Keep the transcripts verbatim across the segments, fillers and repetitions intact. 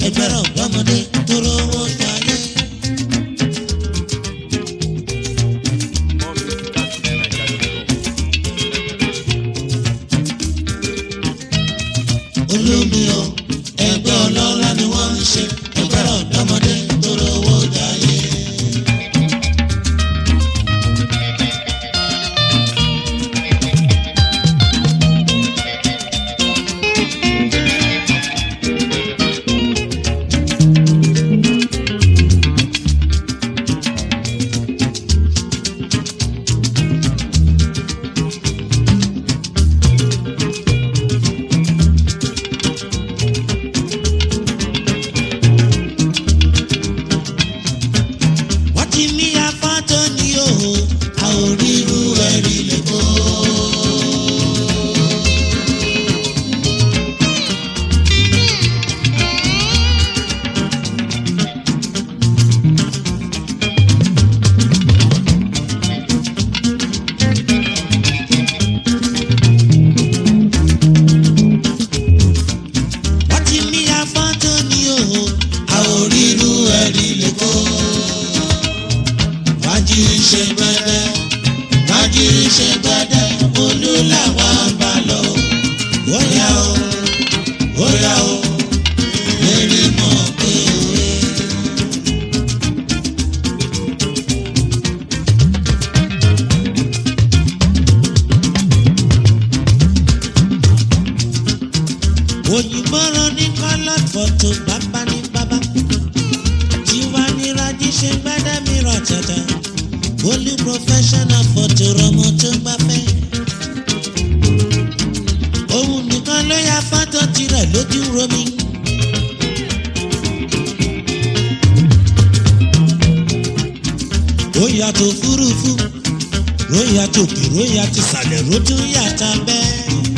ẹgbẹ́ rẹ̀ ọ̀dọ́mọdé tó rówó jayé. olómi o ẹgbẹ́ ọlọ́lá ni wọ́n ń ṣe ẹgbẹ́ rẹ̀ ọ̀dọ́mọdé tó rówó jayé. òyìnbọ̀rọ̀ ní kọ́lá fọ́tò bàbá ní bàbá tiwa ní rají ṣe gbádẹ́ mi rà tẹ̀tẹ̀ olú professional fọ́tò rọmọ tó gbafẹ́ òun nìkan ló ya fọ́tò tirẹ̀ lójú romi. ó yàtọ̀ fúrufú ló yàtọ̀ kì ló yàtọ̀ sàlẹ̀ ló tún yàtọ̀ bẹ́ẹ̀.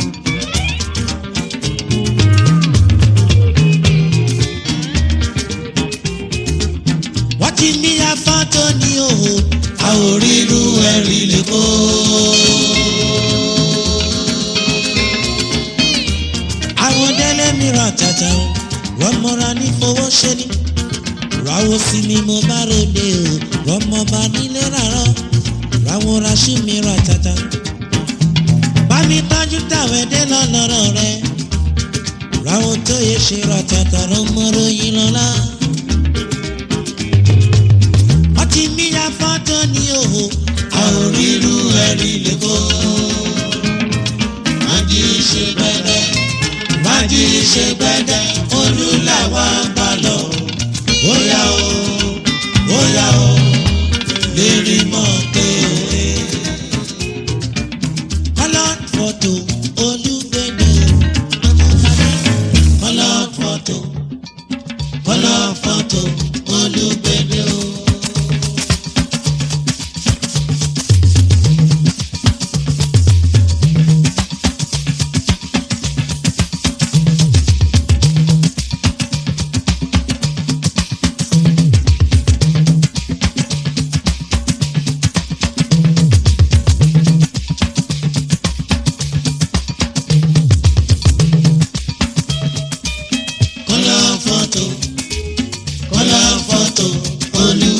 tí ní afọ́tò ní òhò a ò rí irú ẹ̀rí lè kó. àwọn délé mìíràn tàtà o wọ́n mọ́ra ní fowó ṣe ni ráwọ́ sí ni mo bá ròde o wọ́n mọ́ bá nílé rárọ́ ráwọ́ ra sí mìíràn tàtà. bá mi tọ́jú tàwé dé lọ́lọ́rọ̀ rẹ̀ ráwọ́ tó yẹ ṣe rà tàtà ló mọ́rọ́ yín lọ́la. ọtí mi ya fọ́tò ní òhò a ò rí irú ẹ̀rí lè kó. májí ṣe gbẹ́dẹ́ májí ṣe gbẹ́dẹ́ olúláwà bá lọ. óyá o óyá o lérí mọ́ pé òwe. colored photo olúgbẹ́dẹ́ colored photo colored photo olúgbẹ́dẹ́ o. Olú